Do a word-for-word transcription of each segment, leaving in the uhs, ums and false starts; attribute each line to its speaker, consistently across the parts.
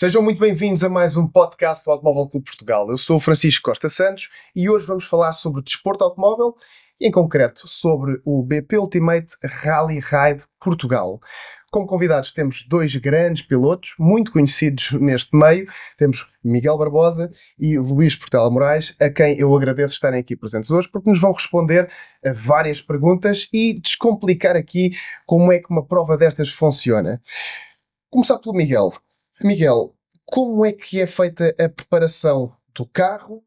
Speaker 1: Sejam muito bem-vindos a mais um podcast do Automóvel Clube Portugal. Eu sou o Francisco Costa Santos e hoje vamos falar sobre desporto automóvel e, em concreto, sobre o B P Ultimate Rally Ride Portugal. Como convidados temos dois grandes pilotos, muito conhecidos neste meio. Temos Miguel Barbosa e Luís Portela Moraes, a quem eu agradeço estarem aqui presentes hoje, porque nos vão responder a várias perguntas e descomplicar aqui como é que uma prova destas funciona. Começar pelo Miguel. Miguel, como é que é feita a preparação do carro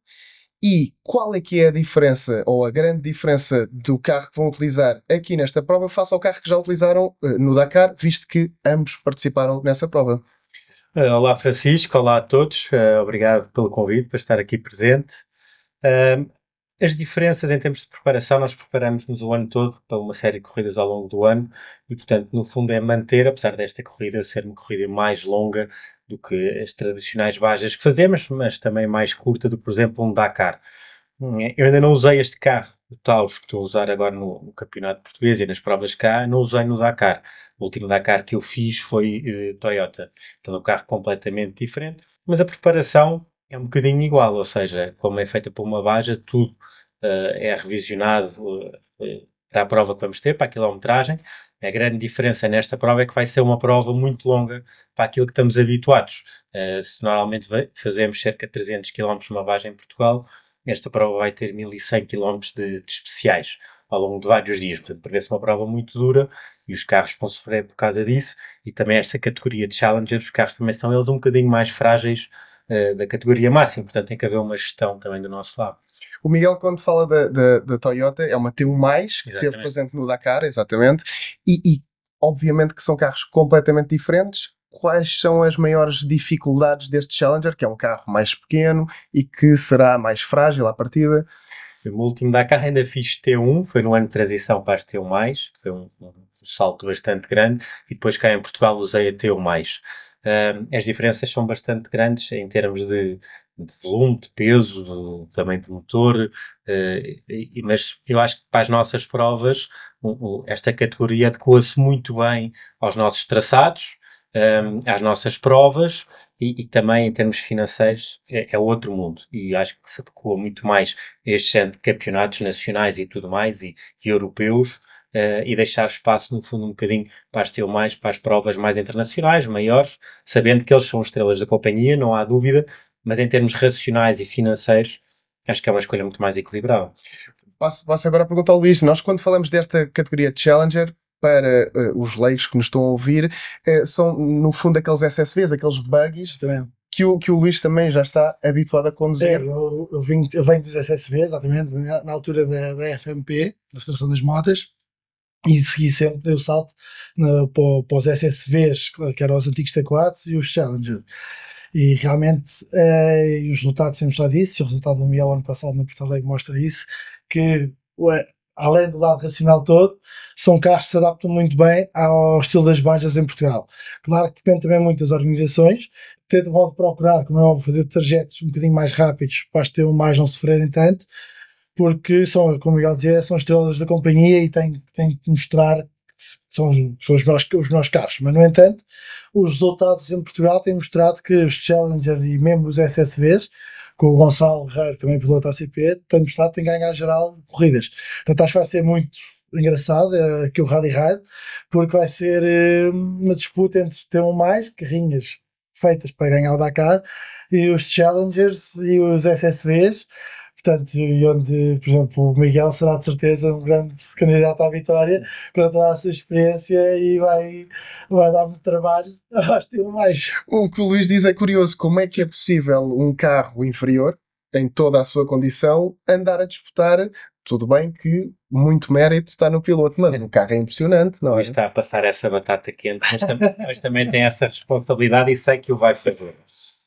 Speaker 1: e qual é que é a diferença, ou a grande diferença do carro que vão utilizar aqui nesta prova face ao carro que já utilizaram uh, no Dakar, visto que ambos participaram nessa prova?
Speaker 2: Olá Francisco, olá a todos, uh, obrigado pelo convite para estar aqui presente. Uh, as diferenças em termos de preparação, nós preparamos-nos o ano todo para uma série de corridas ao longo do ano e, portanto, no fundo é manter, apesar desta corrida ser uma corrida mais longa do que as tradicionais bajas que fazemos, mas também mais curta do que, por exemplo, um Dakar. Eu ainda não usei este carro, o Taos, que estou a usar agora no, no Campeonato Português e nas provas cá, não usei no Dakar. O último Dakar que eu fiz foi uh, Toyota, então é um carro completamente diferente, mas a preparação é um bocadinho igual, ou seja, como é feita por uma baja, tudo uh, é revisionado uh, uh, para a prova que vamos ter, para a quilometragem. A grande diferença nesta prova é que vai ser uma prova muito longa para aquilo que estamos habituados. Uh, se normalmente fazemos cerca de trezentos quilómetros numa baixa em Portugal, esta prova vai ter mil e cem quilómetros de, de especiais ao longo de vários dias. Portanto, prevê-se uma prova muito dura e os carros vão sofrer por causa disso. E também esta categoria de Challenger, os carros também são eles um bocadinho mais frágeis uh, da categoria máxima. Portanto, tem que haver uma gestão também do nosso lado.
Speaker 1: O Miguel, quando fala da, da, da Toyota, é uma T um mais, que esteve presente no Dakar, exatamente, e, e obviamente que são carros completamente diferentes. Quais são as maiores dificuldades deste Challenger, que é um carro mais pequeno e que será mais frágil à partida?
Speaker 2: O último Dakar ainda fiz T um, foi no ano de transição para as T um mais, que foi um, um salto bastante grande, e depois cá em Portugal usei a T um mais. Uh, as diferenças são bastante grandes em termos de, de volume, de peso, de tamanho de motor, uh, e, mas eu acho que para as nossas provas um, um, esta categoria adequa-se muito bem aos nossos traçados, um, às nossas provas e, e também em termos financeiros é, é outro mundo, e acho que se adequa muito mais a estes campeonatos nacionais e tudo mais e, e europeus. Uh, e deixar espaço, no fundo, um bocadinho para as T um mais, para as provas mais internacionais, maiores, sabendo que eles são estrelas da companhia, não há dúvida, mas em termos racionais e financeiros, acho que é uma escolha muito mais equilibrada.
Speaker 1: Passo, passo agora a perguntar ao Luís. Nós, quando falamos desta categoria de Challenger, para uh, os leigos que nos estão a ouvir, uh, são, no fundo, aqueles S S Vs, aqueles buggies, também. Que o, que o Luís também já está habituado a conduzir.
Speaker 3: É, eu, eu, vim, eu venho dos S S Vs, exatamente, na, na altura da, da F M P, da Federação das Motas, e segui sempre, dei o salto na, para, para os S S Vs, que eram os antigos T quatro e os Challenger. E realmente, eh, e os resultados têm mostrado isso, e o resultado do Miguel ano passado na Porto Alegre mostra isso, que ué, além do lado racional todo, são carros que se adaptam muito bem ao estilo das bajas em Portugal. Claro que depende também muito das organizações, tentam procurar, como é óbvio, fazer trajetos um bocadinho mais rápidos para as ter um mais não sofrerem tanto, porque são, como o Miguel dizia, são estrelas da companhia e têm, têm que mostrar que são, são os, melhores, os melhores carros. Mas, no entanto, os resultados em Portugal têm mostrado que os Challenger e mesmo os S S Vs, com o Gonçalo Guerreiro, também piloto A C P, têm mostrado que têm ganho a geral corridas. Portanto, acho que vai ser muito engraçado uh, aqui o Rally Ride, porque vai ser uh, uma disputa entre T um mais, carrinhas feitas para ganhar o Dakar, e os Challengers e os S S Vs. Portanto, e onde, por exemplo, o Miguel será de certeza um grande candidato à vitória com toda a sua experiência e vai, vai dar muito trabalho aos T um mais.
Speaker 1: O que o Luís diz é curioso, como é que é possível um carro inferior, em toda a sua condição, andar a disputar? Tudo bem que muito mérito está no piloto, mas o carro é impressionante, não é?
Speaker 2: Luís está a passar essa batata quente, mas também, mas também tem essa responsabilidade e sei que o vai fazer.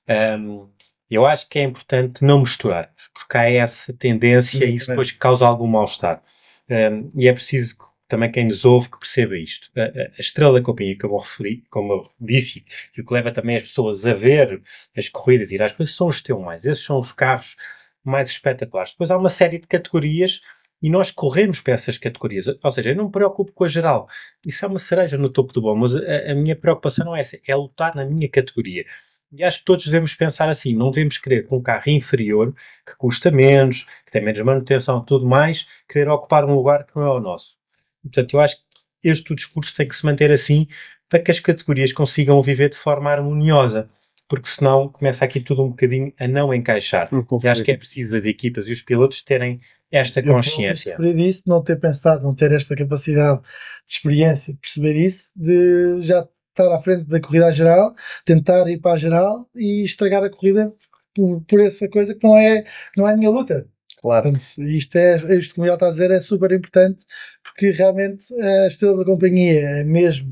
Speaker 2: Um, Eu acho que é importante não misturar, porque há essa tendência e isso depois causa algum mal-estar. Um, e é preciso que também quem nos ouve que perceba isto. A, a, a estrela da companhia, como eu referi, como eu disse, e o que leva também as pessoas a ver as corridas e ir às coisas, são os T um mais. Esses são os carros mais espetaculares. Depois há uma série de categorias e nós corremos para essas categorias. Ou seja, eu não me preocupo com a geral. Isso é uma cereja no topo do bolo, mas a, a minha preocupação não é essa, é lutar na minha categoria. E acho que todos devemos pensar assim, não devemos querer com um carro inferior, que custa menos, que tem menos manutenção e tudo mais, querer ocupar um lugar que não é o nosso. Portanto, eu acho que este o discurso tem que se manter assim para que as categorias consigam viver de forma harmoniosa, porque senão começa aqui tudo um bocadinho a não encaixar. E acho que é preciso as equipas e os pilotos terem esta consciência.
Speaker 3: Eu isso, não ter pensado, não ter esta capacidade de experiência, de perceber isso, de já estar à frente da corrida geral, tentar ir para a geral e estragar a corrida por, por essa coisa que não é, não é a minha luta.
Speaker 1: Claro.
Speaker 3: Portanto, isto, é, isto que o Miguel está a dizer é super importante, porque realmente a estrela da companhia é mesmo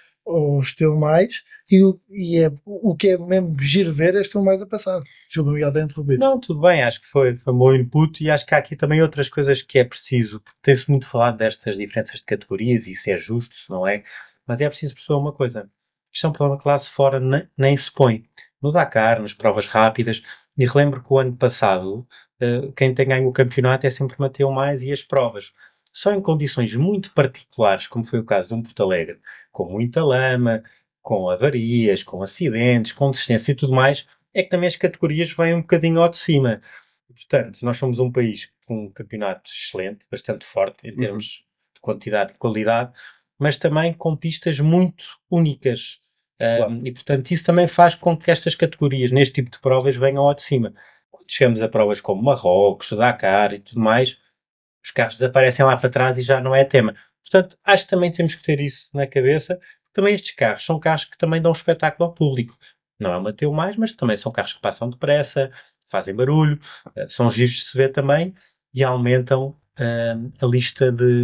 Speaker 3: o estilo mais, e, o, e é, o que é mesmo giro ver é estilo mais a passar. Desculpa, Miguel, está a interromper.
Speaker 2: Não, tudo bem, acho que foi, foi um bom input e acho que há aqui também outras coisas que é preciso, porque tem-se muito falado destas diferenças de categorias e se é justo, se não é, mas é preciso perceber uma coisa, isto é um problema que lá se fora nem, nem se põe. No Dakar, nas provas rápidas, e relembro que o ano passado, uh, quem tem ganho o campeonato é sempre Mateu Mais e as provas. Só em condições muito particulares, como foi o caso de um Porto Alegre, com muita lama, com avarias, com acidentes, com desistência e tudo mais, é que também as categorias vêm um bocadinho ao de cima. Portanto, nós somos um país com um campeonato excelente, bastante forte em termos uhum. de quantidade e qualidade, mas também com pistas muito únicas. Claro. Um, e, portanto, isso também faz com que estas categorias, neste tipo de provas, venham ao de cima. Quando chegamos a provas como Marrocos, Dakar e tudo mais, os carros desaparecem lá para trás e já não é tema. Portanto, acho que também temos que ter isso na cabeça. Também estes carros são carros que também dão um espetáculo ao público. Não é o Mateu Mais, mas também são carros que passam depressa, fazem barulho, são giros de se ver também e aumentam uh, a lista de,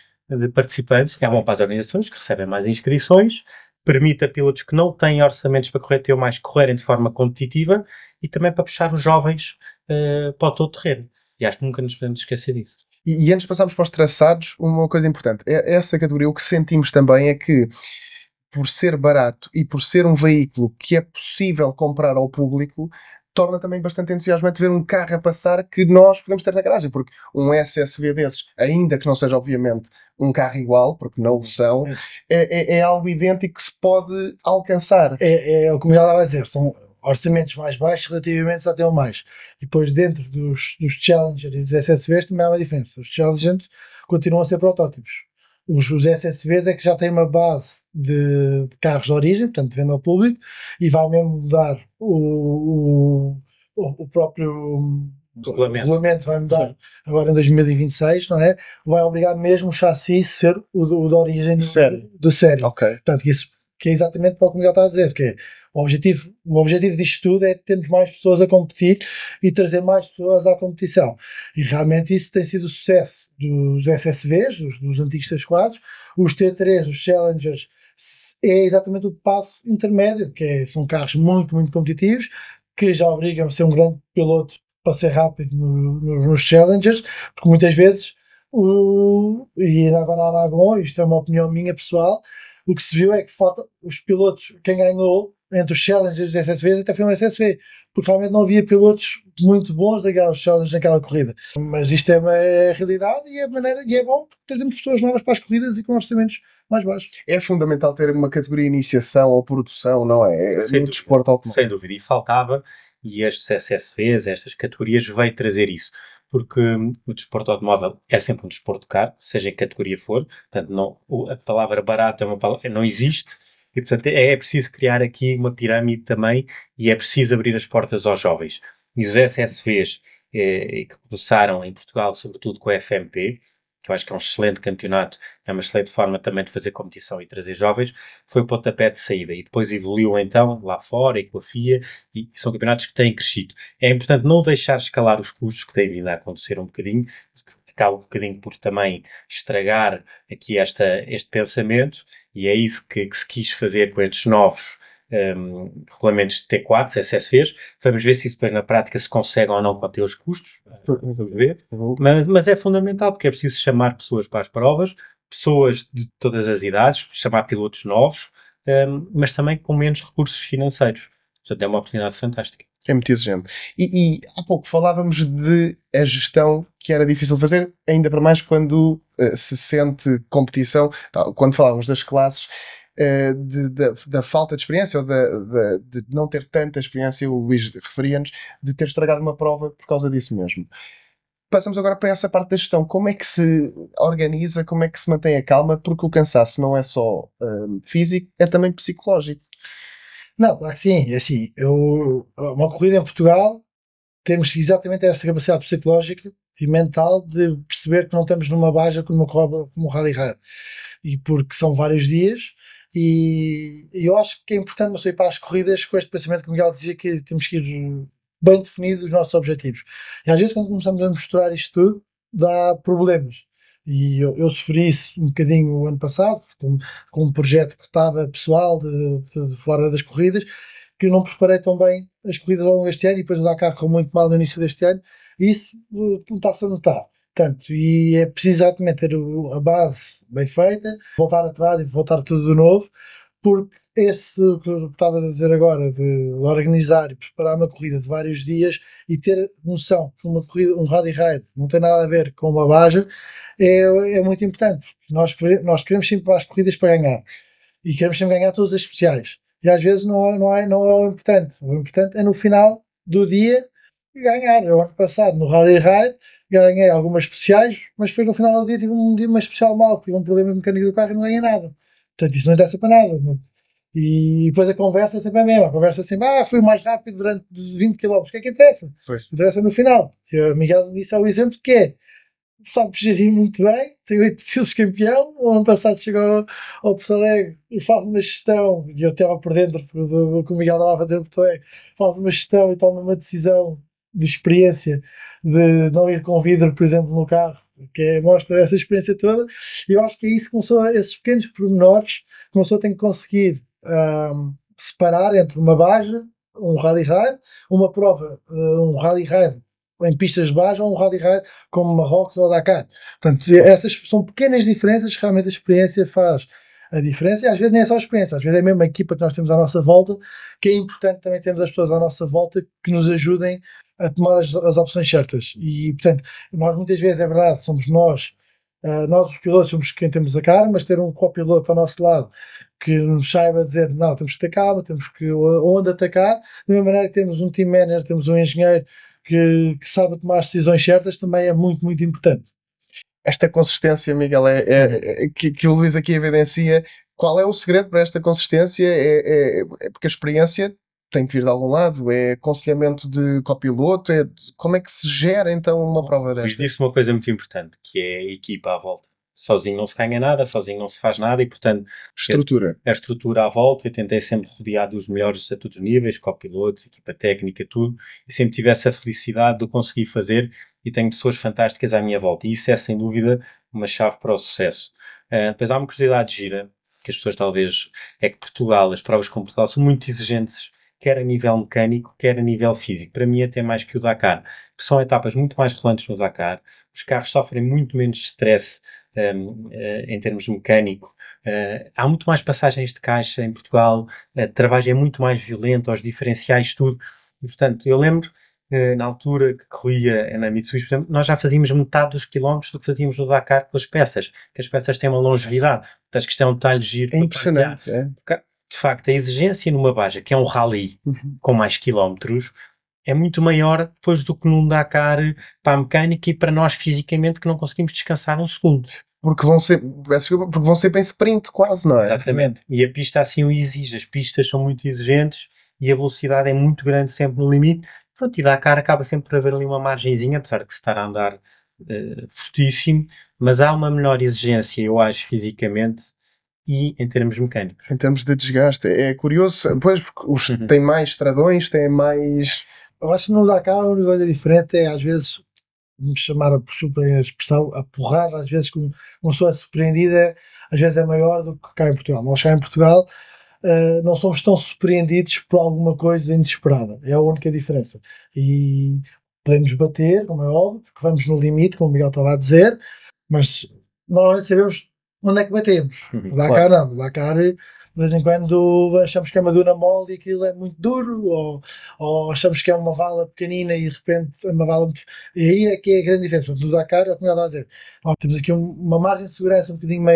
Speaker 2: de participantes. É bom para as organizações que recebem mais inscrições, permite a pilotos que não têm orçamentos para correr T O mais correrem de forma competitiva e também para puxar os jovens uh, para o todo terreno. E acho que nunca nos podemos esquecer disso.
Speaker 1: E, e antes de passarmos para os traçados, uma coisa importante, é, essa categoria, o que sentimos também é que, por ser barato e por ser um veículo que é possível comprar ao público, torna também bastante entusiasmante ver um carro a passar que nós podemos ter na garagem, porque um S S V desses, ainda que não seja obviamente um carro igual, porque não o são, é, é, é algo idêntico que se pode alcançar.
Speaker 3: É, é o que o Miguel estava a dizer, são orçamentos mais baixos relativamente até o mais. E depois dentro dos, dos Challenger e dos S S Vs também há uma diferença. Os Challengers continuam a ser protótipos. Os, os S S Vs é que já têm uma base de, de carros de origem, portanto de venda ao público, e vai mesmo mudar o, o, o próprio
Speaker 2: o regulamento.
Speaker 3: regulamento, vai mudar. Sim. Agora em dois mil e vinte e seis, não é? Vai obrigar mesmo o chassi a ser o, o de origem do série. Do série.
Speaker 1: Okay.
Speaker 3: Portanto, que isso que é exatamente para o que o Miguel está a dizer, que é, o objetivo, o objetivo disto tudo é termos mais pessoas a competir e trazer mais pessoas à competição. E realmente isso tem sido o sucesso dos S S Vs, dos, dos antigos T quatro, os T três, os Challengers, é exatamente o passo intermédio, que é, são carros muito, muito competitivos, que já obrigam a ser um grande piloto para ser rápido no, no, nos Challengers, porque muitas vezes, o, e agora na Aragon, isto é uma opinião minha pessoal, o que se viu é que falta os pilotos, quem ganhou entre os Challengers e os S S Vs até foi um S S V, porque realmente não havia pilotos muito bons a ganhar os Challengers naquela corrida. Mas isto é uma realidade e é, maneira, e é bom porque trazemos pessoas novas para as corridas e com orçamentos mais baixos.
Speaker 1: É fundamental ter uma categoria de iniciação ou produção, não é?
Speaker 2: Sem
Speaker 1: no
Speaker 2: dúvida,
Speaker 1: desporto automóvel.
Speaker 2: Sem dúvida, e faltava, e estes S S Vs, estas categorias, veio trazer isso. Porque hum, o desporto automóvel é sempre um desporto caro, seja em que categoria for, portanto não, a palavra barato é uma palavra, não existe, e portanto é, é preciso criar aqui uma pirâmide também, e é preciso abrir as portas aos jovens. E os S S Vs eh, que começaram em Portugal, sobretudo com a F M P, que eu acho que é um excelente campeonato, é uma excelente forma também de fazer competição e trazer jovens, foi o pontapé de saída, e depois evoluiu então lá fora e com a F I A, e, e são campeonatos que têm crescido. É importante não deixar escalar os custos, que têm vindo a acontecer um bocadinho, acaba um bocadinho por também estragar aqui esta, este pensamento, e é isso que, que se quis fazer com estes novos Um, regulamentos de T quatro, S S Vs. Vamos ver se isso depois na prática se consegue ou não conter os custos. Vamos ver. Mas, mas é fundamental, porque é preciso chamar pessoas para as provas, pessoas de todas as idades, chamar pilotos novos, um, mas também com menos recursos financeiros. Portanto, é uma oportunidade fantástica.
Speaker 1: É muito exigente. E, e há pouco falávamos de a gestão que era difícil de fazer, ainda para mais quando uh, se sente competição. Tá, quando falávamos das classes, uh, de, de, da falta de experiência ou de, de, de não ter tanta experiência, o Luís referia-nos, de ter estragado uma prova por causa disso mesmo. Passamos agora para essa parte da gestão. Como é que se organiza, como é que se mantém a calma? Porque o cansaço não é só uh, físico, é também psicológico.
Speaker 3: Não, claro que sim. É assim, eu, uma corrida em Portugal, temos exatamente esta capacidade psicológica e mental de perceber que não estamos numa baja como uma corrida como o Rally Raid. E porque são vários dias, e, e eu acho que é importante nós ir para as corridas com este pensamento que o Miguel dizia, que temos que ir bem definidos os nossos objetivos. E às vezes quando começamos a misturar isto tudo, dá problemas. E eu, eu sofri isso um bocadinho o ano passado, com, com um projeto que estava pessoal de, de, de fora das corridas, que não preparei tão bem as corridas ao longo deste ano, e depois o Dakar correu muito mal no início deste ano, e isso está-se a notar. Portanto, e é preciso exatamente ter a base bem feita, voltar atrás e voltar tudo de novo, porque esse que eu estava a dizer agora, de organizar e preparar uma corrida de vários dias e ter noção que uma corrida, um rally raid não tem nada a ver com uma baja, é, é muito importante. Nós, nós queremos sempre as corridas para ganhar, e queremos sempre ganhar todas as especiais. E às vezes não é, não é, não é o importante. O importante é no final do dia ganhar. O ano passado no Rally Raid ganhei algumas especiais, mas depois no final do dia tive um dia uma especial mal, tive um problema mecânico do carro e não ganhei nada. Portanto, isso não interessa para nada. Não? E depois a conversa é sempre a mesma. A conversa é sempre, ah, fui mais rápido durante vinte quilómetros. O que é que interessa?
Speaker 1: Pois.
Speaker 3: Interessa no final. E o Miguel disse é o exemplo que é, sabe gerir muito bem, tem oito títulos campeão. O ano passado chegou ao, ao Porto Alegre e faz uma gestão, e eu estava por dentro do, do, do que o Miguel estava a fazer no Porto Alegre, faz uma gestão e toma uma decisão de experiência, de não ir com vidro, por exemplo, no carro, que é, mostra essa experiência toda. E eu acho que é isso que começou, esses pequenos pormenores, começou a ter que conseguir um, separar entre uma baja, um rally raid, uma prova, um rally raid em pistas de baixo ou um rally raid como Marrocos ou Dakar. Portanto, essas são pequenas diferenças que realmente a experiência faz a diferença, e às vezes nem é só a experiência, às vezes é mesmo a equipa que nós temos à nossa volta, que é importante também termos as pessoas à nossa volta que nos ajudem a tomar as, as opções certas. E, portanto, nós muitas vezes, é verdade, somos nós, uh, nós os pilotos somos quem temos a cara, mas ter um copiloto ao nosso lado que nos saiba dizer, não, temos que ter calma, temos que onde atacar, da mesma maneira que temos um team manager, temos um engenheiro que, que sabe tomar as decisões certas, também é muito, muito importante.
Speaker 1: Esta consistência, Miguel, é, é, é que, que o Luís aqui evidencia. Qual é o segredo para esta consistência? É, é, é porque a experiência tem que vir de algum lado, é aconselhamento de copiloto, é, como é que se gera então uma prova desta?
Speaker 2: Luís disse uma coisa muito importante, que é a equipa à volta. Sozinho não se ganha nada, sozinho não se faz nada, e portanto
Speaker 1: estrutura.
Speaker 2: A, a estrutura à volta, eu tentei sempre rodear dos melhores a todos os níveis, copilotos, equipa técnica, tudo, e sempre tive essa felicidade de o conseguir fazer, e tenho pessoas fantásticas à minha volta, e isso é sem dúvida uma chave para o sucesso. Uh, depois há uma curiosidade gira, que as pessoas talvez, é que Portugal, as provas com Portugal são muito exigentes, quer a nível mecânico, quer a nível físico. Para mim até mais que o Dakar, que são etapas muito mais relevantes no Dakar, os carros sofrem muito menos stress um, uh, em termos mecânico, uh, há muito mais passagens de caixa em Portugal, a travagem é muito mais violenta, os diferenciais, tudo, e portanto eu lembro, uh, na altura que corria na Mitsubishi, por exemplo, nós já fazíamos metade dos quilómetros do que fazíamos no Dakar pelas peças, que as peças têm uma longevidade, portanto acho que isto é um detalhe giro.
Speaker 1: É impressionante, é.
Speaker 2: De facto, a exigência numa baja, que é um rally uhum. com mais quilómetros, é muito maior depois do que num Dakar para a mecânica e para nós fisicamente, que não conseguimos descansar um segundo.
Speaker 1: Porque vão ser, porque vão ser bem sprint quase, não é?
Speaker 2: Exatamente. E a pista assim o exige. As pistas são muito exigentes e a velocidade é muito grande sempre no limite. Pronto, e Dakar acaba sempre por haver ali uma margenzinha, apesar de se estar a andar uh, fortíssimo, mas há uma menor exigência, eu acho, fisicamente, e em termos mecânicos.
Speaker 1: Em termos de desgaste, é curioso, pois, porque os uhum. têm mais estradões, têm mais...
Speaker 3: Eu acho que no Dakar a única coisa diferente é, às vezes, me chamar a, a expressão, a porrada, às vezes, como uma pessoa é surpreendida, às vezes é maior do que cá em Portugal. Nós cá em Portugal uh, não somos tão surpreendidos por alguma coisa inesperada, é a única diferença. E podemos bater, como é óbvio, porque vamos no limite, como o Miguel estava a dizer, mas normalmente sabemos onde é que batemos. O Dakar não, o Dakar de vez em quando achamos que é uma duna mole e aquilo é muito duro, ou, ou achamos que é uma vala pequenina e de repente é uma vala muito... E aí é que é a grande diferença. No Dakar, é como eu estava a dizer, nós temos aqui um, uma margem de segurança um bocadinho maior,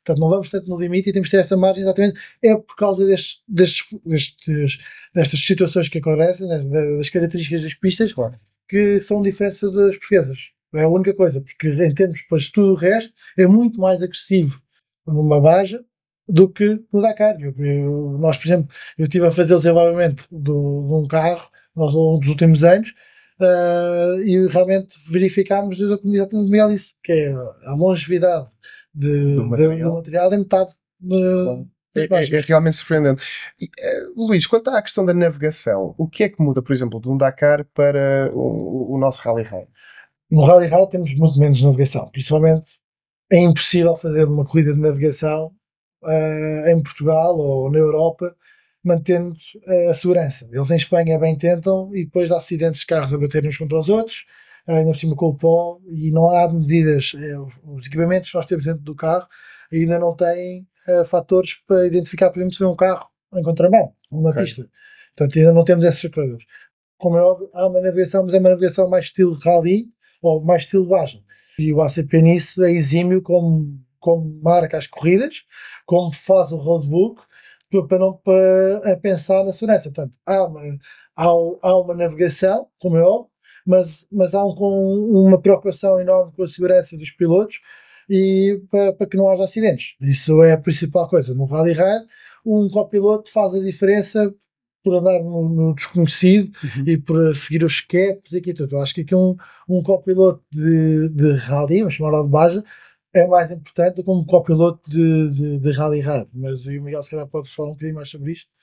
Speaker 3: Portanto, não vamos tanto no limite e temos de ter essa margem exatamente, é por causa destes, destes, destes, destas situações que acontecem, das, das características das pistas,
Speaker 1: Claro.
Speaker 3: que são diferentes das portuguesas. É a única coisa, porque em termos depois de tudo o resto, é muito mais agressivo numa Baja do que no Dakar. Eu, eu, nós, por exemplo, eu estive a fazer o desenvolvimento do, de um carro ao longo dos últimos anos, uh, e realmente verificámos exatamente o que o Miguel disse, que é a longevidade de,
Speaker 1: Do
Speaker 3: de-
Speaker 1: material.
Speaker 3: do material é metade uh,
Speaker 1: É, é- é realmente surpreendente. E, eh, Luís, quanto à questão da navegação, o que é que muda, por exemplo, de um Dakar para o, o nosso Rally Raid?
Speaker 3: No Rally Raid temos muito menos navegação, principalmente é impossível fazer uma corrida de navegação uh, em Portugal ou na Europa mantendo uh, a segurança. Eles em Espanha bem tentam e depois há acidentes de carros a baterem uns contra os outros, uh, ainda por cima com o pó, e não há medidas, uh, os equipamentos que nós temos dentro do carro ainda não têm uh, fatores para identificar, por exemplo, se vê um carro em contramão, numa
Speaker 1: Ok.
Speaker 3: pista. Portanto, ainda não temos essas coisas. Como é óbvio, há uma navegação, mas é uma navegação mais estilo rally ou mais estilo Baja. E o A C P nisso é exímio como, como marca as corridas, como faz o roadbook, pa- para não para, a pensar na segurança. Portanto, há uma, há, há uma navegação, como é óbvio, mas, mas há um, com uma preocupação enorme com a segurança dos pilotos e para, para que não haja acidentes. Isso é a principal coisa. No Rally Raid, um copiloto faz a diferença por andar no, no desconhecido
Speaker 1: Uhum.
Speaker 3: e por seguir os caps e aqui tudo. Eu acho que aqui um, um copiloto de, de rally, vamos chamar de Baja, é mais importante do que um copiloto de, de, de rally raid. Mas o Miguel se calhar pode falar um bocadinho mais sobre isto.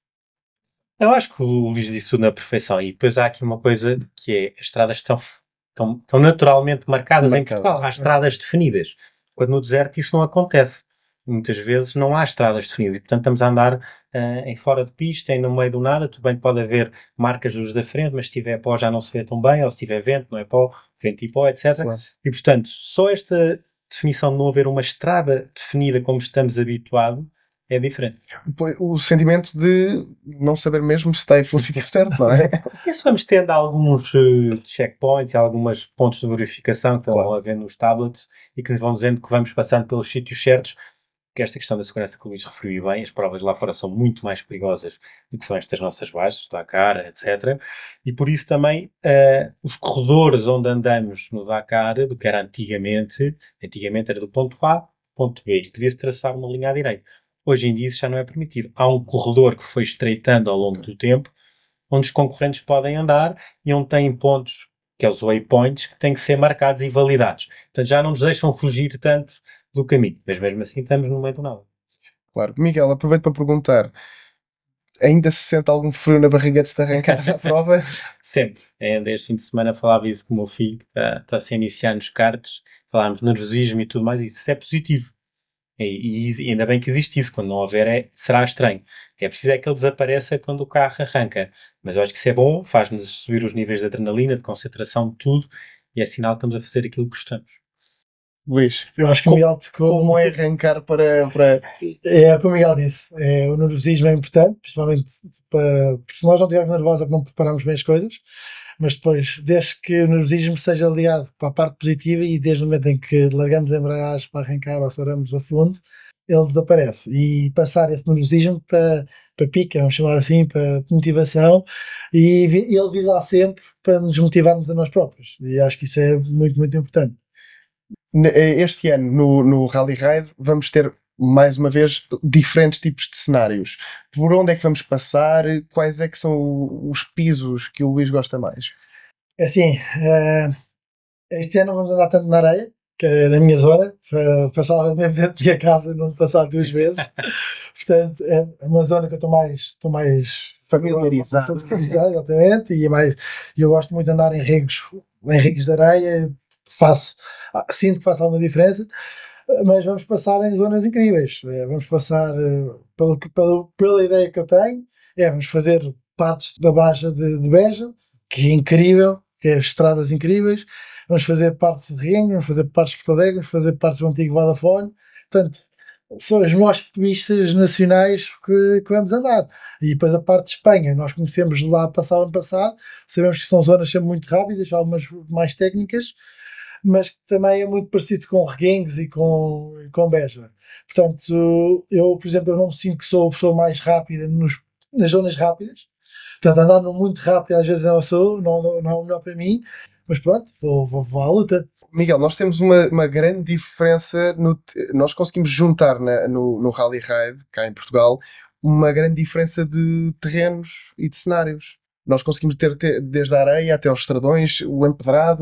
Speaker 2: Eu acho que o Luís disse tudo na perfeição. E depois há aqui uma coisa que é: as estradas estão, estão, estão naturalmente marcadas, em
Speaker 1: Marcadas.
Speaker 2: Portugal. Há estradas definidas. Quando no deserto isso não acontece. Muitas vezes não há estradas definidas. E, portanto, estamos a andar uh, em fora de pista, em no meio do nada. Tudo bem, pode haver marcas dos da frente, mas se tiver pó já não se vê tão bem. Ou se tiver vento, não é pó, vento e pó, etcétera.
Speaker 1: Claro.
Speaker 2: E, portanto, só esta definição de não haver uma estrada definida como estamos habituados é diferente.
Speaker 1: O, o sentimento de não saber mesmo se está pelo sítio certo, não é?
Speaker 2: Isso vamos tendo alguns uh, checkpoints e alguns pontos de verificação que
Speaker 1: Claro.
Speaker 2: vão haver nos tablets e que nos vão dizendo que vamos passando pelos sítios certos, porque esta questão da segurança que o Luís referiu bem, as provas lá fora são muito mais perigosas do que são estas nossas bases, Dakar, etcétera. E por isso também uh, os corredores onde andamos no Dakar, do que era antigamente, antigamente era do ponto A, ponto B, e podia-se traçar uma linha à direita. Hoje em dia isso já não é permitido. Há um corredor que foi estreitando ao longo do tempo, onde os concorrentes podem andar e onde têm pontos, que é os waypoints, que têm que ser marcados e validados. Portanto, já não nos deixam fugir tanto do caminho. Mas mesmo assim estamos no meio do nada.
Speaker 1: Claro. Miguel, aproveito para perguntar, ainda se sente algum frio na barriga antes de arrancar a prova?
Speaker 2: Sempre. Ainda este fim de semana falava isso com o meu filho, que está, está a se iniciar nos karts. Falámos de nervosismo e tudo mais, e isso é positivo. E, e ainda bem que existe isso. Quando não houver, é, será estranho. É preciso é que ele desapareça quando o carro arranca. Mas eu acho que isso é bom, faz-nos subir os níveis de adrenalina, de concentração, de tudo, e é sinal que estamos a fazer aquilo que gostamos.
Speaker 1: Luís,
Speaker 3: Eu acho que o Miguel tocou.
Speaker 1: como é arrancar para... para...
Speaker 3: É o que o Miguel disse. É, o nervosismo é importante, principalmente para, porque se nós não estivermos nervosos é porque não preparamos bem as coisas. Mas depois, desde que o nervosismo seja ligado para a parte positiva e desde o momento em que largamos a embreagem para arrancar ou aceleramos a fundo, ele desaparece. E passar esse nervosismo para, para pica, vamos chamar assim, para motivação, e vi- ele vir lá sempre para nos motivarmos a nós próprios. E acho que isso é muito, muito importante.
Speaker 1: Ne- Este ano, no, no Rally Raid, vamos ter, mais uma vez, diferentes tipos de cenários. Por onde é que vamos passar? Quais é que são o- os pisos que o Luís gosta mais?
Speaker 3: É assim, eh, este ano não vamos andar tanto na areia, que é na minha zona, fa- passava mesmo dentro da minha casa, não passava duas vezes. Portanto, é uma zona que eu estou mais, estou mais
Speaker 1: Familiarizado.
Speaker 3: familiarizado, exatamente, e é mais, e eu gosto muito de andar em regos, em regos de areia, faço, ah, sinto que faz alguma diferença, eh, mas vamos passar em zonas incríveis. Eh, Vamos passar, eh, pelo, que- pelo, pela ideia que eu tenho, é, vamos fazer partes da Baixa de, de Beja, que é incrível, que é estradas incríveis. Vamos fazer partes de Ringue, vamos fazer partes de Porto Alegre, vamos fazer partes do antigo Vodafone. Portanto, são as melhores pistas nacionais que, que vamos andar. E depois a parte de Espanha, nós conhecemos lá a passar ano passado, sabemos que são zonas sempre muito rápidas, algumas mais técnicas, mas que também é muito parecido com reguengos e com, com Beja. Portanto, eu, por exemplo, eu não me sinto que sou a pessoa mais rápida nos, nas zonas rápidas. Portanto, andar muito rápido às vezes não sou, não, não, não é o melhor para mim, mas pronto, vou, vou, vou à luta.
Speaker 1: Miguel, nós temos uma, uma grande diferença, no, nós conseguimos juntar na, no, no Rally Ride, cá em Portugal, uma grande diferença de terrenos e de cenários. Nós conseguimos ter, ter desde a areia até aos estradões, o empedrado.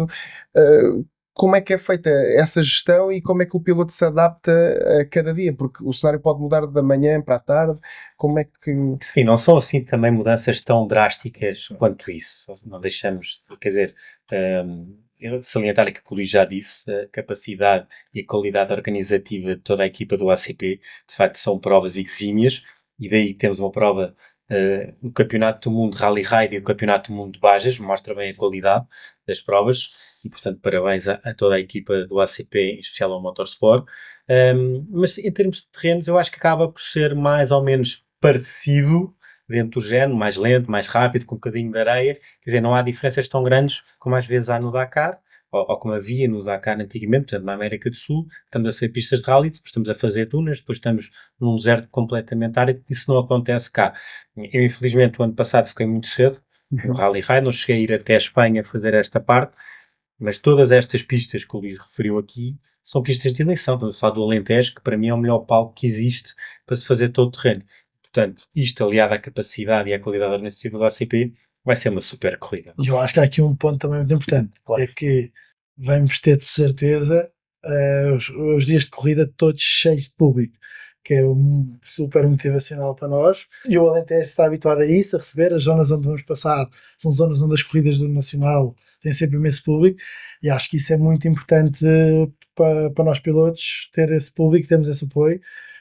Speaker 1: Uh, como é que é feita essa gestão e como é que o piloto se adapta a cada dia? Porque o cenário pode mudar da manhã para a tarde. Como é que...
Speaker 2: Sim, não são assim também mudanças tão drásticas quanto isso. Não deixamos, quer dizer, um, eu salientar aquilo que o Luís já disse, a capacidade e a qualidade organizativa de toda a equipa do A C P, de facto, são provas exímias, e daí temos uma prova uh, no Campeonato do Mundo Rally Ride e no Campeonato do Mundo de Bajas, mostra bem a qualidade das provas, e portanto parabéns a, a toda a equipa do A C P, em especial ao Motorsport. Um, mas em termos de terrenos, eu acho que acaba por ser mais ou menos parecido dentro do género, mais lento, mais rápido, com um bocadinho de areia. Quer dizer, não há diferenças tão grandes como às vezes há no Dakar, ou, ou como havia no Dakar antigamente, portanto, na América do Sul. Estamos a fazer pistas de rally, depois estamos a fazer dunas, depois estamos num deserto completamente árido. Isso não acontece cá. Eu, infelizmente, o ano passado fiquei muito cedo no Rally Ride, não cheguei a ir até a Espanha fazer esta parte, mas todas estas pistas que o Luís referiu aqui são pistas de eleição. Estamos a falar do Alentejo, que para mim é o melhor palco que existe para se fazer todo o terreno. Portanto, isto aliado à capacidade e à qualidade organizativa do A C P, vai ser uma super corrida.
Speaker 3: E eu acho que há aqui um ponto também muito importante,
Speaker 2: Claro.
Speaker 3: É que vamos ter de certeza uh, os, os dias de corrida todos cheios de público, que é um super motivacional para nós. E o Alentejo está habituado a isso, a receber. As zonas onde vamos passar são zonas onde as corridas do Nacional têm sempre imenso público, e acho que isso é muito importante para, para nós pilotos, ter esse público, termos esse apoio.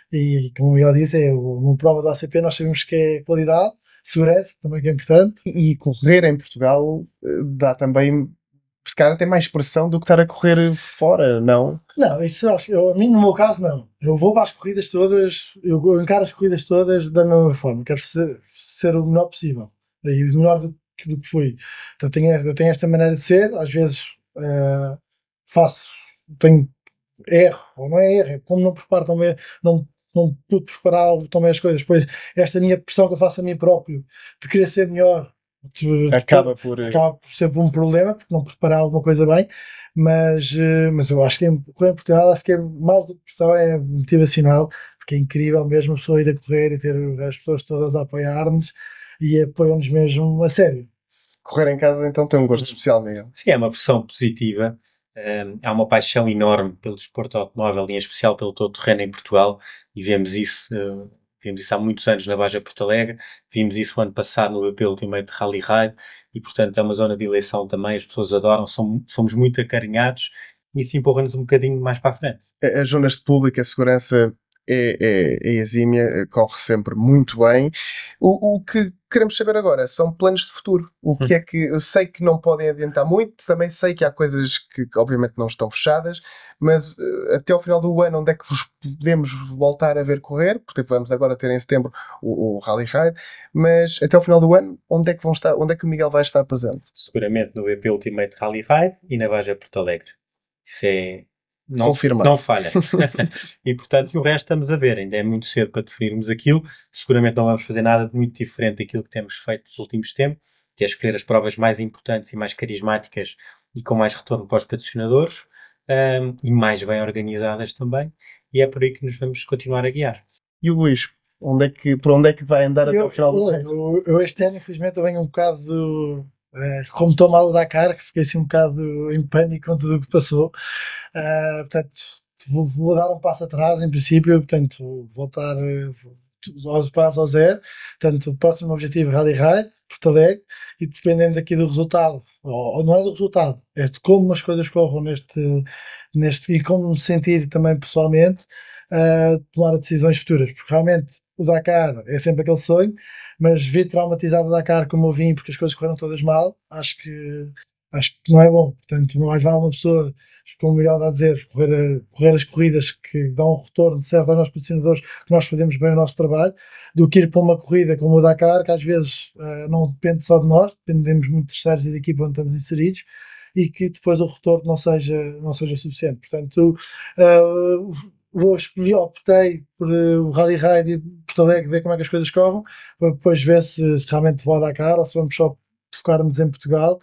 Speaker 3: E como o Miguel disse, é uma prova do A C P, nós sabemos que é qualidade, segurança, também que é importante.
Speaker 1: E correr em Portugal eh, dá também, se calhar tem mais pressão do que estar a correr fora, não?
Speaker 3: Não, isso eu acho, eu, a mim no meu caso não. Eu vou para as corridas todas, eu, eu encaro as corridas todas da mesma forma, quero ser, ser o melhor possível, e o melhor do, do que fui. Então, eu, tenho, eu tenho esta maneira de ser, às vezes uh, faço, tenho erro, ou não é erro, é como não preparo também, não não pude preparar também as coisas, pois esta minha pressão que eu faço a mim próprio de querer ser melhor de,
Speaker 1: acaba, por...
Speaker 3: acaba por ser um problema, porque não preparar alguma coisa bem, mas, mas eu acho que em, em Portugal acho que é mais do que pressão, é motivacional, porque é incrível mesmo a pessoa ir a correr e ter as pessoas todas a apoiar-nos e apoiam-nos mesmo a sério.
Speaker 1: Correr em casa então tem um gosto especial, Miguel.
Speaker 2: Sim, é uma pressão positiva. Um, há uma paixão enorme pelo desporto automóvel e em especial pelo todo-terreno em Portugal, e vemos isso, uh, vemos isso há muitos anos na Baja Porto Alegre, vimos isso o ano passado no B P Ultimate Rally Ride, e portanto é uma zona de eleição também, as pessoas adoram, somos, somos muito acarinhados, e isso empurra-nos um bocadinho mais para a frente.
Speaker 1: As zonas de público, a segurança é, é, é exímia, corre sempre muito bem. O, o que queremos saber agora são planos de futuro. O que é que eu sei que não podem adiantar muito, também sei que há coisas que, que obviamente não estão fechadas, mas uh, até ao final do ano, onde é que vos podemos voltar a ver correr? Porque vamos agora ter em setembro o, o Rally Ride, mas até ao final do ano, onde é que vão estar, onde é que o Miguel vai estar presente?
Speaker 2: Seguramente no B P Ultimate Rally Ride e na Baja Porto Alegre. Isso é Não,
Speaker 1: confirmado.
Speaker 2: Não falha. E, portanto, e o resto estamos a ver. Ainda é muito cedo para definirmos aquilo. Seguramente não vamos fazer nada de muito diferente daquilo que temos feito nos últimos tempos, que é escolher as provas mais importantes e mais carismáticas e com mais retorno para os patrocinadores, um, e mais bem organizadas também. E é por aí que nos vamos continuar a guiar.
Speaker 1: E o Luís? Onde é que, por onde é que vai andar
Speaker 3: eu,
Speaker 1: até ao final do ano?
Speaker 3: Eu, eu este ano, infelizmente, eu venho um bocado... Uh, como estou mal a dar cara, que fiquei assim um bocado em pânico com tudo o que passou, uh, portanto vou, vou dar um passo atrás em princípio, portanto vou voltar uh, aos passos ao zero, portanto o próximo objetivo é Rally Ride, Porto Alegre, e dependendo aqui do resultado, ou, ou não é do resultado, é de como as coisas corram neste, neste e como me sentir também pessoalmente, uh, tomar decisões futuras, porque realmente o Dakar é sempre aquele sonho, mas vir traumatizado a Dakar como eu vim, porque as coisas correram todas mal, acho que, acho que não é bom. Portanto, mais vale uma pessoa, como o Miguel está a dizer, correr, a, correr as corridas que dão um retorno certo aos nossos patrocinadores, que nós fazemos bem o nosso trabalho, do que ir para uma corrida como o Dakar, que às vezes uh, não depende só de nós, dependemos muito de terceiros e da equipa onde estamos inseridos, e que depois o retorno não seja, não seja suficiente. Portanto, uh, vou escolher, optei por uh, o Rally Raid e Porto Alegre, ver como é que as coisas correm, para depois ver se, se realmente vou dar cara ou se vamos só focar-nos em Portugal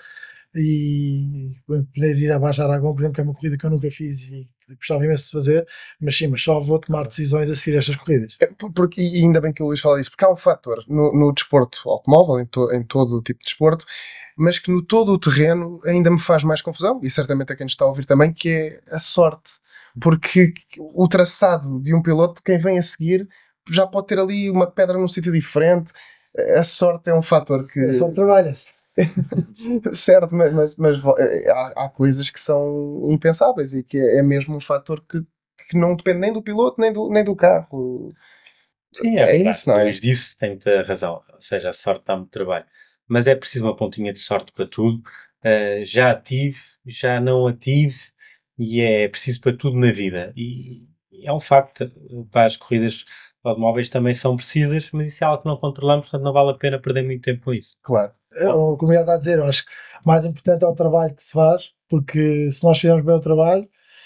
Speaker 3: e poder ir abaixo a Aragão, por exemplo, que é uma corrida que eu nunca fiz e gostava imenso de fazer, mas sim, mas só vou tomar decisões a seguir estas corridas.
Speaker 1: É, porque, e ainda bem que o Luís fala disso, porque há um fator no, no desporto automóvel, em, to, em todo o tipo de desporto, mas que no todo o terreno ainda me faz mais confusão, e certamente a quem nos está a ouvir também, que é a sorte. Porque o traçado de um piloto, quem vem a seguir, já pode ter ali uma pedra num sítio diferente. A sorte é um fator que...
Speaker 3: A sorte trabalha-se.
Speaker 1: Certo, mas, mas, mas há, há coisas que são impensáveis e que é, é mesmo um fator que, que não depende nem do piloto nem do, nem do carro.
Speaker 2: Sim, é,
Speaker 1: é isso, não é?
Speaker 2: O Luís disse, tem muita razão, ou seja, a sorte dá muito trabalho, mas é preciso uma pontinha de sorte para tudo. Uh, já a tive, já não a tive, e é preciso para tudo na vida. E, e é um facto, para as corridas automóveis também são precisas, mas isso é algo que não controlamos, portanto não vale a pena perder muito tempo com isso.
Speaker 1: Claro.
Speaker 3: Eu, como ele está a dizer, eu acho que o mais importante é o trabalho que se faz, porque se nós fizermos bem o trabalho,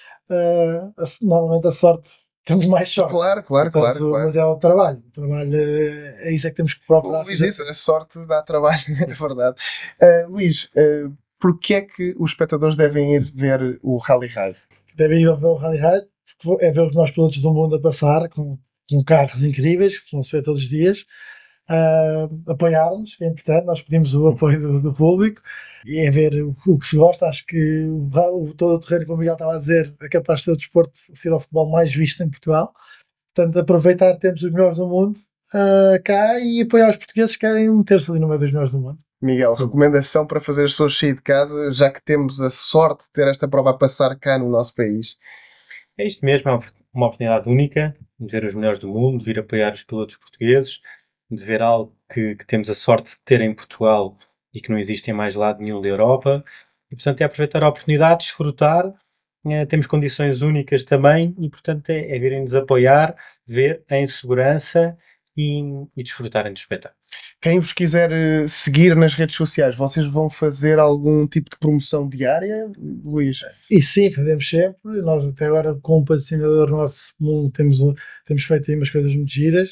Speaker 3: uh, a, normalmente a sorte, temos mais sorte.
Speaker 1: Claro, claro,
Speaker 3: Portanto,
Speaker 1: claro, claro.
Speaker 3: Mas é o trabalho. O trabalho é isso é que temos que procurar.
Speaker 1: O Luís disse, a sorte dá trabalho, é verdade. Uh, Luís, uh, porquê é que os espectadores devem ir ver o Rally Raid?
Speaker 3: Devem ir ver o Rally Raid, porque é ver os nossos pilotos do mundo a passar, com, com carros incríveis, que não se vê todos os dias. Uh, apoiar-nos, é importante, nós pedimos o apoio do, do público e é ver o, o que se gosta. Acho que o, o, todo o terreno, como o Miguel estava a dizer, é capaz de ser o desporto, ser o futebol mais visto em Portugal. Portanto, aproveitar que temos os melhores do mundo uh, cá e apoiar os portugueses que querem meter-se ali no meio dos melhores do mundo.
Speaker 1: Miguel, recomendação para fazer as pessoas sair de casa, já que temos a sorte de ter esta prova a passar cá no nosso país?
Speaker 2: É isto mesmo, é uma oportunidade única de ver os melhores do mundo, de vir apoiar os pilotos portugueses, de ver algo que, que temos a sorte de ter em Portugal e que não existe em mais lado nenhum da Europa. E, portanto, é aproveitar a oportunidade, desfrutar. É, temos condições únicas também e, portanto, é, é virem-nos apoiar, ver em segurança e, e desfrutarem do espetáculo.
Speaker 1: Quem vos quiser uh, seguir nas redes sociais, vocês vão fazer algum tipo de promoção diária, Luís?
Speaker 3: E sim, fazemos sempre. Nós até agora, com o patrocinador nosso mundo, temos, temos feito aí umas coisas muito giras.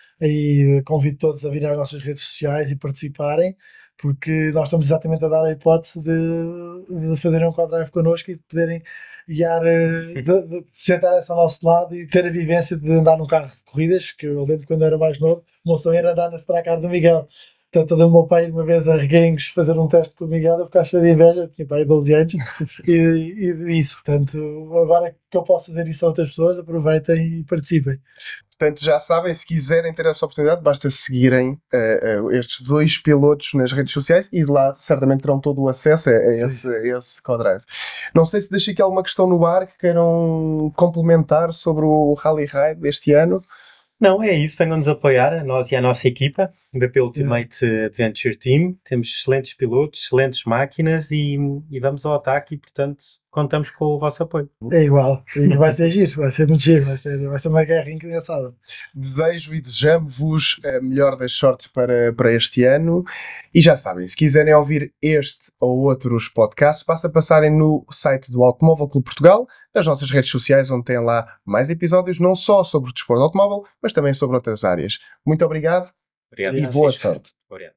Speaker 3: E convido todos a virem às nossas redes sociais e participarem, porque nós estamos exatamente a dar a hipótese de, de fazerem um co-drive connosco e de poderem guiar, de, de sentarem-se ao nosso lado e ter a vivência de andar num carro de corridas, que eu lembro quando eu era mais novo, o meu sonho era andar na Stracar do Miguel. Portanto, o meu pai uma vez a Reguengos fazer um teste com o Miguel, eu ficava cheio de inveja, tinha pai doze anos, e, e isso. Portanto, agora que eu posso fazer isso a outras pessoas, aproveitem e participem.
Speaker 1: Portanto, já sabem, se quiserem ter essa oportunidade, basta seguirem uh, uh, estes dois pilotos nas redes sociais e de lá certamente terão todo o acesso a, a esse, a esse co-drive. Não sei se deixei aqui alguma questão no ar que queiram complementar sobre o Rally Raid deste ano.
Speaker 2: Não, é isso, venham-nos apoiar, a nós e a nossa equipa, o B P Ultimate yeah. Adventure Team. Temos excelentes pilotos, excelentes máquinas e, e vamos ao ataque e, portanto, contamos com o vosso apoio.
Speaker 3: É igual, e vai ser giro, vai ser muito giro, vai ser, vai ser uma guerra engraçada.
Speaker 1: Desejo e desejamos-vos a melhor das sortes para, para este ano. E já sabem, se quiserem ouvir este ou outros podcasts, basta passarem no site do Automóvel Clube Portugal, nas nossas redes sociais, onde tem lá mais episódios, não só sobre o desporto automóvel, mas também sobre outras áreas. Muito obrigado,
Speaker 2: obrigado
Speaker 1: e boa sorte.
Speaker 2: Obrigado.